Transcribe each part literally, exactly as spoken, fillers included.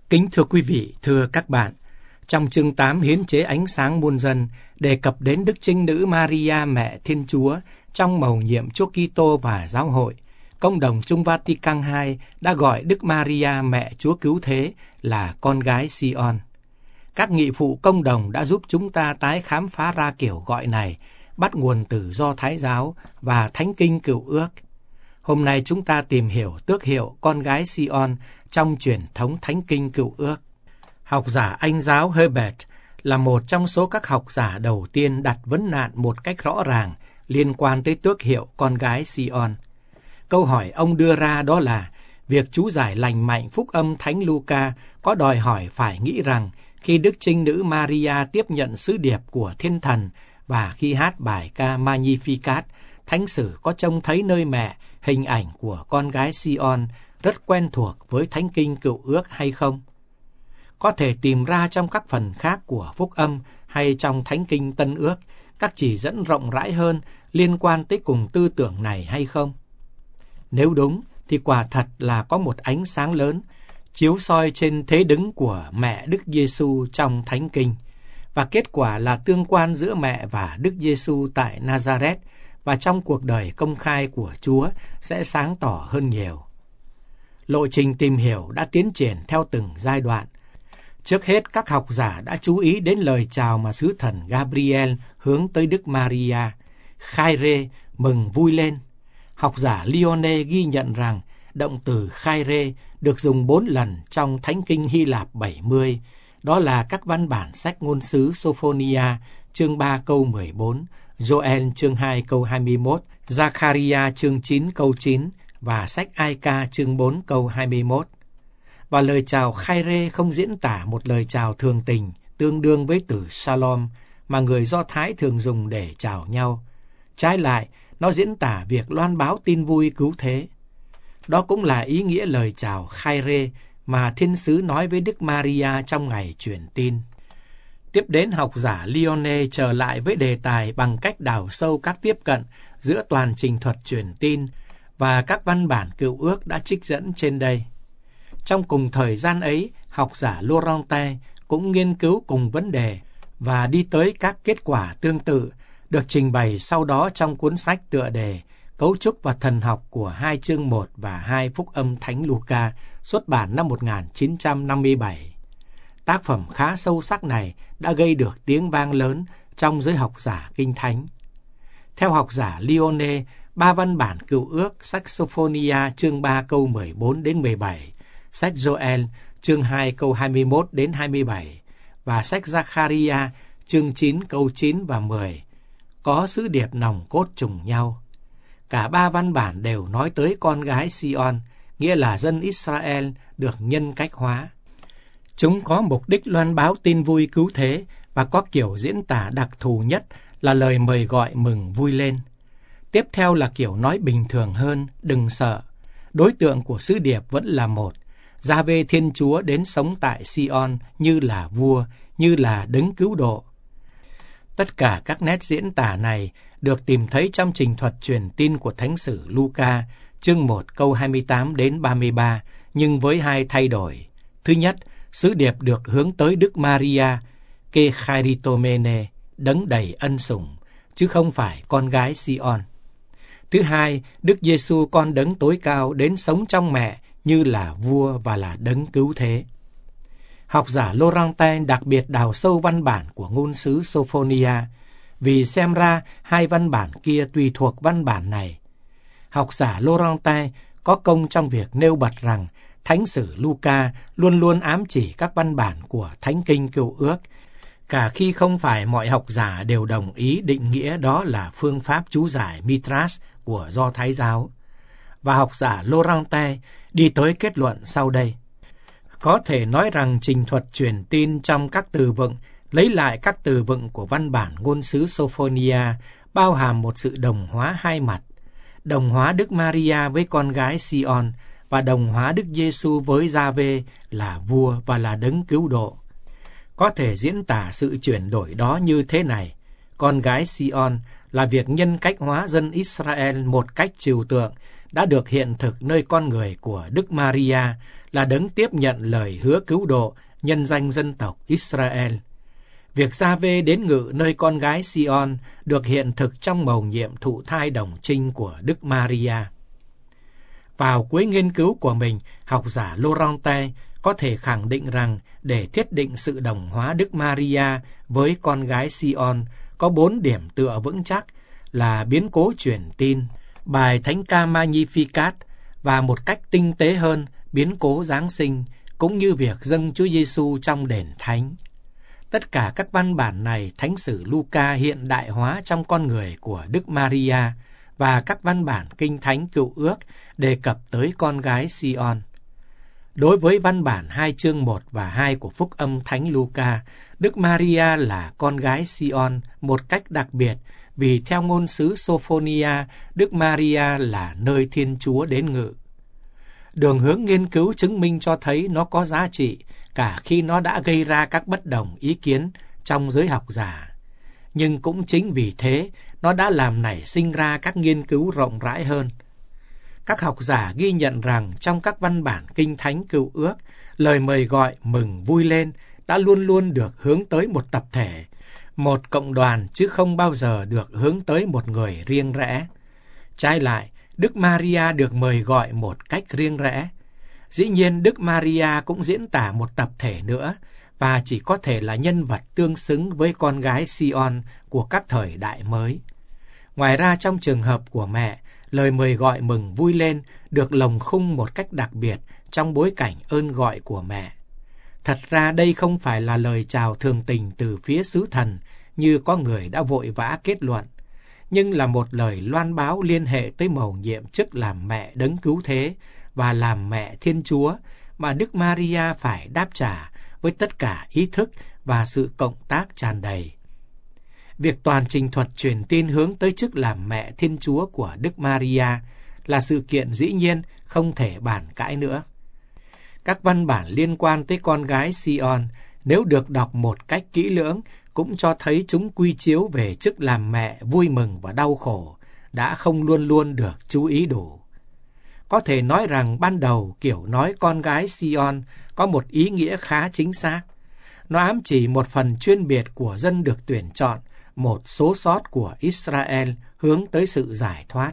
Kính thưa quý vị, thưa các bạn, trong chương tám Hiến chế Ánh sáng muôn dân đề cập đến Đức Trinh Nữ Maria Mẹ Thiên Chúa trong mầu nhiệm Chúa Kitô và Giáo hội, Công đồng Trung Vatican hai đã gọi Đức Maria Mẹ Chúa Cứu Thế là con gái Sion. Các nghị phụ công đồng đã giúp chúng ta tái khám phá ra kiểu gọi này, bắt nguồn từ Do Thái giáo và Thánh Kinh Cựu Ước. Hôm nay chúng ta tìm hiểu tước hiệu con gái Sion trong truyền thống Thánh Kinh Cựu Ước. Học giả Anh giáo Herbert là một trong số các học giả đầu tiên đặt vấn nạn một cách rõ ràng liên quan tới tước hiệu con gái Sion. Câu hỏi ông đưa ra đó là, việc chú giải lành mạnh phúc âm Thánh Luca có đòi hỏi phải nghĩ rằng khi Đức Trinh Nữ Maria tiếp nhận sứ điệp của Thiên Thần và khi hát bài ca Magnificat, Thánh sử có trông thấy nơi mẹ hình ảnh của con gái Sion rất quen thuộc với Thánh Kinh Cựu Ước hay không? Có thể tìm ra trong các phần khác của phúc âm hay trong Thánh Kinh Tân Ước các chỉ dẫn rộng rãi hơn liên quan tới cùng tư tưởng này hay không? Nếu đúng thì quả thật là có một ánh sáng lớn chiếu soi trên thế đứng của mẹ Đức Giêsu trong Thánh Kinh, và kết quả là tương quan giữa mẹ và Đức Giêsu tại Nazareth và trong cuộc đời công khai của Chúa sẽ sáng tỏ hơn nhiều. Lộ trình tìm hiểu đã tiến triển theo từng giai đoạn. Trước hết, các học giả đã chú ý đến lời chào mà sứ thần Gabriel hướng tới Đức Maria: Chaire, mừng vui lên. Học giả Lione ghi nhận rằng động từ Chaire được dùng bốn lần trong Thánh Kinh Hy Lạp bảy mươi, đó là các văn bản sách ngôn sứ Sophonia chương ba câu mười bốn, Joel chương hai câu hai mươi mốt, Zacharia chương chín câu chín và sách Ai-ca chương bốn câu hai mươi mốt. Và lời chào Chaire không diễn tả một lời chào thường tình tương đương với từ Shalom mà người Do Thái thường dùng để chào nhau. Trái lại, nó diễn tả việc loan báo tin vui cứu thế. Đó cũng là ý nghĩa lời chào Chaire mà thiên sứ nói với Đức Maria trong ngày truyền tin. Tiếp đến, học giả Lione trở lại với đề tài bằng cách đào sâu các tiếp cận giữa toàn trình thuật truyền tin và các văn bản Cựu Ước đã trích dẫn trên đây. Trong cùng thời gian ấy, học giả Laurentin cũng nghiên cứu cùng vấn đề và đi tới các kết quả tương tự được trình bày sau đó trong cuốn sách tựa đề Cấu trúc và thần học của hai chương một và hai phúc âm Thánh Luca, xuất bản năm một nghìn chín trăm năm mươi bảy. Tác phẩm khá sâu sắc này đã gây được tiếng vang lớn trong giới học giả Kinh Thánh. Theo học giả Lione, ba văn bản Cựu Ước, sách Sophonia chương ba câu mười bốn đến mười bảy, sách Joel chương hai câu hai mươi mốt đến hai mươi bảy và sách Zacharia chương chín câu chín và mười có sứ điệp nòng cốt trùng nhau. Cả ba văn bản đều nói tới con gái Sion, nghĩa là dân Israel được nhân cách hóa. Chúng có mục đích loan báo tin vui cứu thế và có kiểu diễn tả đặc thù nhất là lời mời gọi mừng vui lên. Tiếp theo là kiểu nói bình thường hơn, đừng sợ. Đối tượng của sứ điệp vẫn là một, Giê-hô-va Thiên Chúa đến sống tại Sion như là vua, như là đấng cứu độ. Tất cả các nét diễn tả này được tìm thấy trong trình thuật truyền tin của Thánh sử Luca, chương một câu hai mươi tám đến ba mươi ba, nhưng với hai thay đổi. Thứ nhất, sứ điệp được hướng tới Đức Maria, ke charitomene, đấng đầy ân sủng, chứ không phải con gái Sion. Thứ hai, Đức Giêsu con đấng tối cao đến sống trong mẹ như là vua và là đấng cứu thế. Học giả Laurentin đặc biệt đào sâu văn bản của ngôn sứ Sophonia, vì xem ra hai văn bản kia tùy thuộc văn bản này. Học giả Laurentin có công trong việc nêu bật rằng Thánh sử Luca luôn luôn ám chỉ các văn bản của Thánh Kinh Cựu Ước, cả khi không phải mọi học giả đều đồng ý định nghĩa đó là phương pháp chú giải Mitras của Do Thái giáo. Và học giả Laurentin đi tới kết luận sau đây. Có thể nói rằng trình thuật truyền tin trong các từ vựng lấy lại các từ vựng của văn bản ngôn sứ Sophonia bao hàm một sự đồng hóa hai mặt, đồng hóa Đức Maria với con gái Sion và đồng hóa Đức Giêsu với Giê-hô-va là vua và là đấng cứu độ. Có thể diễn tả sự chuyển đổi đó như thế này: con gái Sion là việc nhân cách hóa dân Israel một cách trừu tượng đã được hiện thực nơi con người của Đức Maria là đấng tiếp nhận lời hứa cứu độ nhân danh dân tộc Israel. Việc Gia-vê đến ngự nơi con gái Si-on được hiện thực trong mầu nhiệm thụ thai đồng trinh của Đức Maria. Vào cuối nghiên cứu của mình, học giả Laurentien có thể khẳng định rằng để thiết định sự đồng hóa Đức Maria với con gái Si-on có bốn điểm tựa vững chắc là biến cố truyền tin, bài Thánh ca Magnificat và một cách tinh tế hơn biến cố Giáng sinh, cũng như việc dâng Chúa Giêsu trong đền thánh. Tất cả các văn bản này Thánh sử Luca hiện đại hóa trong con người của Đức Maria, và các văn bản Kinh Thánh Cựu Ước đề cập tới con gái Si-on. Đối với văn bản hai chương một và hai của Phúc âm Thánh Luca, Đức Maria là con gái Si-on một cách đặc biệt, vì theo ngôn sứ Sophonia, Đức Maria là nơi Thiên Chúa đến ngự. Đường hướng nghiên cứu chứng minh cho thấy nó có giá trị, cả khi nó đã gây ra các bất đồng ý kiến trong giới học giả. Nhưng cũng chính vì thế, nó đã làm nảy sinh ra các nghiên cứu rộng rãi hơn. Các học giả ghi nhận rằng trong các văn bản Kinh Thánh Cựu Ước, lời mời gọi mừng vui lên đã luôn luôn được hướng tới một tập thể, một cộng đoàn, chứ không bao giờ được hướng tới một người riêng rẽ. Trái lại, Đức Maria được mời gọi một cách riêng rẽ. Dĩ nhiên, Đức Maria cũng diễn tả một tập thể nữa, và chỉ có thể là nhân vật tương xứng với con gái Si-on của các thời đại mới. Ngoài ra, trong trường hợp của mẹ, lời mời gọi mừng vui lên được lồng khung một cách đặc biệt trong bối cảnh ơn gọi của mẹ. Thật ra đây không phải là lời chào thường tình từ phía sứ thần như có người đã vội vã kết luận, nhưng là một lời loan báo liên hệ tới mầu nhiệm chức làm mẹ đấng cứu thế và làm mẹ Thiên Chúa mà Đức Maria phải đáp trả với tất cả ý thức và sự cộng tác tràn đầy. Việc toàn trình thuật truyền tin hướng tới chức làm mẹ Thiên Chúa của Đức Maria là sự kiện dĩ nhiên không thể bàn cãi nữa. Các văn bản liên quan tới con gái Si-on, nếu được đọc một cách kỹ lưỡng, cũng cho thấy chúng quy chiếu về chức làm mẹ vui mừng và đau khổ, đã không luôn luôn được chú ý đủ. Có thể nói rằng ban đầu kiểu nói con gái Si-on có một ý nghĩa khá chính xác. Nó ám chỉ một phần chuyên biệt của dân được tuyển chọn, một số sót của Israel hướng tới sự giải thoát.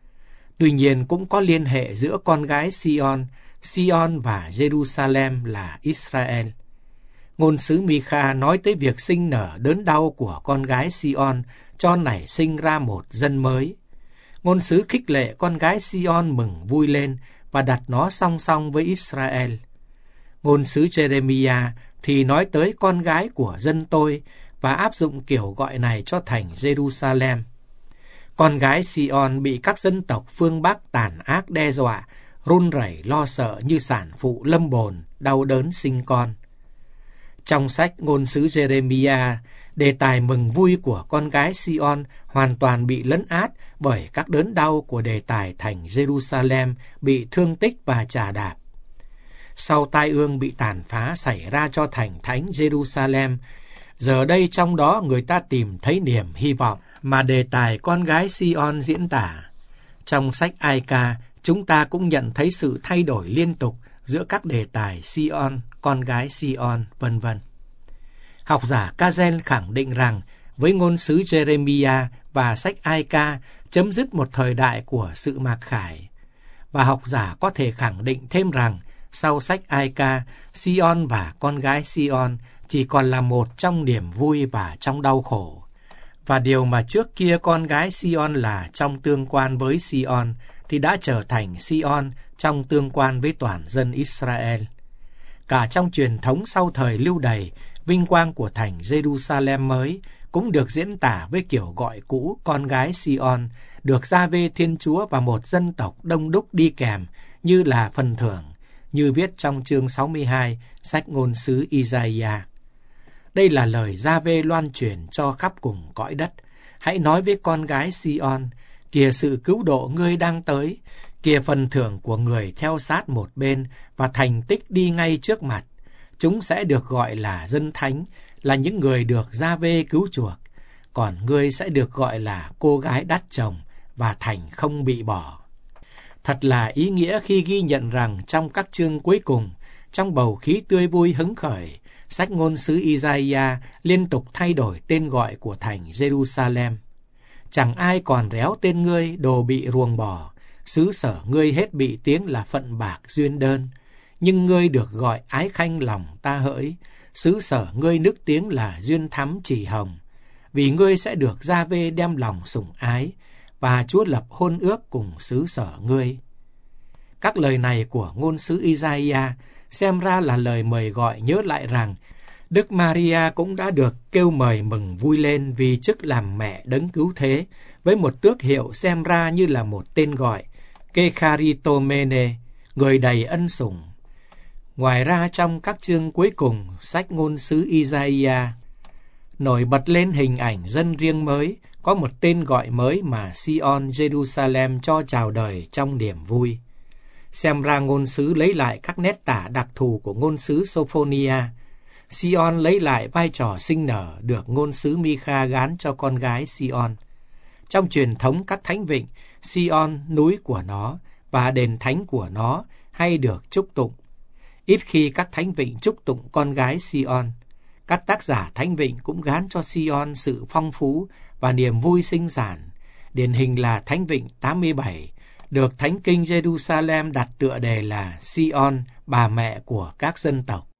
Tuy nhiên cũng có liên hệ giữa con gái Si-on, Si-on và Jerusalem là Israel. Ngôn sứ Mi-kha nói tới việc sinh nở đớn đau của con gái Si-on cho nảy sinh ra một dân mới. Ngôn sứ khích lệ con gái Si-on mừng vui lên và đặt nó song song với Israel. Ngôn sứ Jeremiah thì nói tới con gái của dân tôi và áp dụng kiểu gọi này cho thành Jerusalem. Con gái Si-on bị các dân tộc phương Bắc tàn ác đe dọa, run rẩy lo sợ như sản phụ lâm bồn, đau đớn sinh con. Trong sách ngôn sứ Jeremiah, đề tài mừng vui của con gái Si-on hoàn toàn bị lấn át bởi các đớn đau của đề tài thành Jerusalem bị thương tích và chà đạp. Sau tai ương bị tàn phá xảy ra cho thành thánh Jerusalem, giờ đây trong đó người ta tìm thấy niềm hy vọng mà đề tài con gái Si-on diễn tả. Trong sách Ai-ca, chúng ta cũng nhận thấy sự thay đổi liên tục giữa các đề tài Si-on, con gái Si-on, vân vân. Học giả Kazel khẳng định rằng với ngôn sứ Jeremiah và sách Ai-ca chấm dứt một thời đại của sự mặc khải. Và học giả có thể khẳng định thêm rằng sau sách Ai-ca, Si-on và con gái Si-on chỉ còn là một trong niềm vui và trong đau khổ. Và điều mà trước kia con gái Si-on là trong tương quan với Si-on thì đã trở thành Si-on trong tương quan với toàn dân Israel. Cả trong truyền thống sau thời lưu đày, vinh quang của thành Jerusalem mới cũng được diễn tả với kiểu gọi cũ con gái Si-on, được Gia-vê Thiên Chúa và một dân tộc đông đúc đi kèm như là phần thưởng, như viết trong chương sáu mươi hai, sách ngôn sứ Isaiah. Đây là lời Gia-vê loan truyền cho khắp cùng cõi đất. Hãy nói với con gái Si-on, kìa sự cứu độ ngươi đang tới, kìa phần thưởng của người theo sát một bên và thành tích đi ngay trước mặt. Chúng sẽ được gọi là dân thánh, là những người được Gia-vê cứu chuộc. Còn ngươi sẽ được gọi là cô gái đắt chồng và thành không bị bỏ. Thật là ý nghĩa khi ghi nhận rằng trong các chương cuối cùng, trong bầu khí tươi vui hứng khởi, sách ngôn sứ Isaiah liên tục thay đổi tên gọi của thành Jerusalem. Chẳng ai còn réo tên ngươi đồ bị ruồng bỏ, xứ sở ngươi hết bị tiếng là phận bạc duyên đơn. Nhưng ngươi được gọi ái khanh lòng ta hỡi, xứ sở ngươi nức tiếng là duyên thắm chỉ hồng. Vì ngươi sẽ được Gia-vê đem lòng sủng ái, và Chúa lập hôn ước cùng xứ sở ngươi. Các lời này của ngôn sứ Isaiah xem ra là lời mời gọi nhớ lại rằng Đức Maria cũng đã được kêu mời mừng vui lên vì chức làm mẹ đấng cứu thế, với một tước hiệu xem ra như là một tên gọi, Kecharitomene, người đầy ân sủng. Ngoài ra trong các chương cuối cùng, sách ngôn sứ Isaiah nổi bật lên hình ảnh dân riêng mới, có một tên gọi mới mà Sion Jerusalem cho chào đời trong niềm vui. Xem ra ngôn sứ lấy lại các nét tả đặc thù của ngôn sứ Sophonia. Sion lấy lại vai trò sinh nở được ngôn sứ Mi-kha gán cho con gái Sion. Trong truyền thống các thánh vịnh, Sion, núi của nó, và đền thánh của nó hay được chúc tụng. Ít khi các thánh vịnh chúc tụng con gái Sion. Các tác giả thánh vịnh cũng gán cho Sion sự phong phú và niềm vui sinh sản. Điển hình là thánh vịnh tám mươi bảy, được thánh kinh Jerusalem đặt tựa đề là Sion, bà mẹ của các dân tộc.